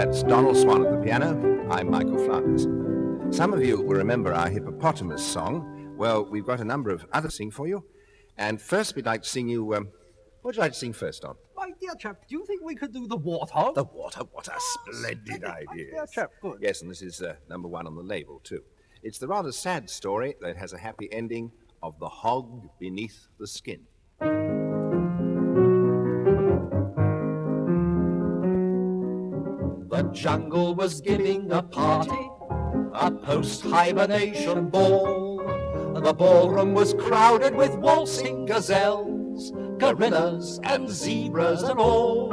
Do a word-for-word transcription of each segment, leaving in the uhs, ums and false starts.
That's Donald Swan at the piano. I'm Michael Flanders. Some of you will remember our hippopotamus song. Well, we've got a number of others to sing for you. And first, we'd like to sing you... Um, what would you like to sing first, Don? My dear chap, do you think we could do the warthog? The water, what a splendid idea. My dear chap, good. Yes, and this is uh, number one on the label, too. It's the rather sad story that has a happy ending of The Hog Beneath the Skin. The jungle was giving a party, a post-hibernation ball. The ballroom was crowded with waltzing gazelles, gorillas and zebras and all.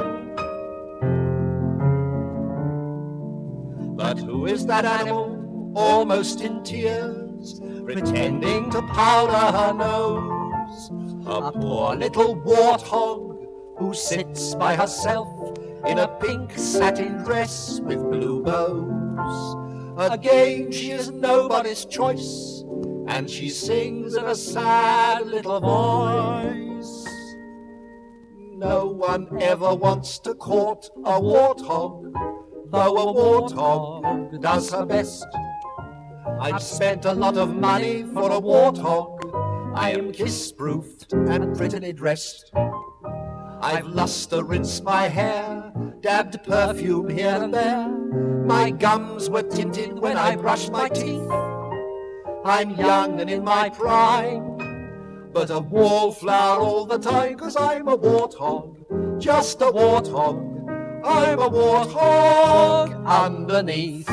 But who is that animal, almost in tears, pretending to powder her nose? A poor little warthog who sits by herself in a pink satin dress with blue bows. Again, she is nobody's choice, and she sings in a sad little voice. No one ever wants to court a warthog, though a warthog does her best. I've spent a lot of money for a warthog. I am kiss-proofed and prettily dressed. I've luster rinsed my hair, dabbed perfume here and there. My gums were tinted when I brushed my teeth. I'm young and in my prime, but a wallflower all the time, 'cause I'm a warthog, just a warthog. I'm a warthog underneath.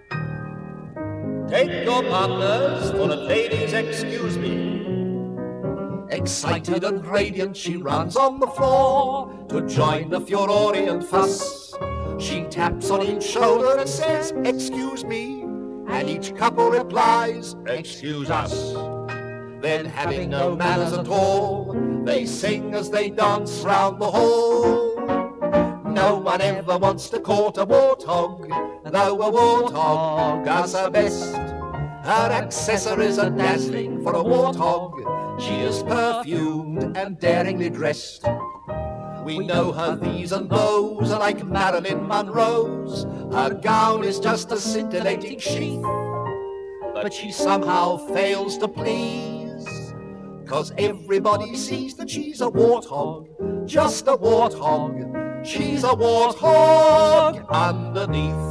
Take your partners for the ladies, excuse me. Excited and radiant, she runs on the floor to join the furorient fuss. She taps on each shoulder and says, "Excuse me," and each couple replies, "Excuse us." Then, having no manners at all, they sing as they dance round the hall. No one ever wants to court a warthog, though a warthog does her best. Her accessories are dazzling for a warthog. She is perfumed and daringly dressed. We know her these and those are like Marilyn Monroe's. Her gown is just a scintillating sheath, but she somehow fails to please, 'cause everybody sees that she's a warthog, just a warthog. She's a warthog underneath.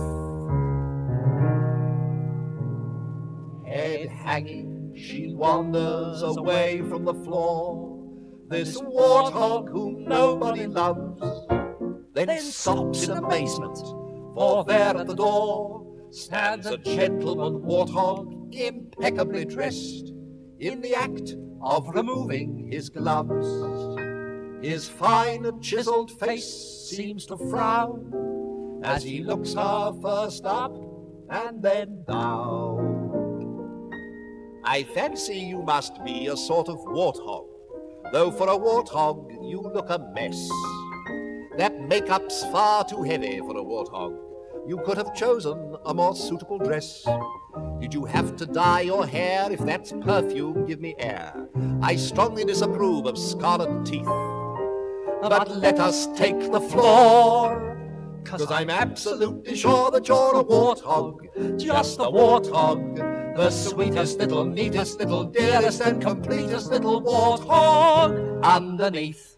Head hanging, she wanders away from the floor, this warthog whom nobody loves, then stops in amazement, for there at the door stands a gentleman warthog, impeccably dressed, in the act of removing his gloves. His fine and chiseled face seems to frown as he looks her first up and then down. I fancy you must be a sort of warthog, though for a warthog you look a mess. That makeup's far too heavy for a warthog. You could have chosen a more suitable dress. Did you have to dye your hair? If that's perfume, give me air. I strongly disapprove of scarlet teeth. But let us take the floor, 'cause I'm absolutely sure that you're a warthog, just a warthog, the sweetest little, neatest little, dearest and completest little warthog underneath.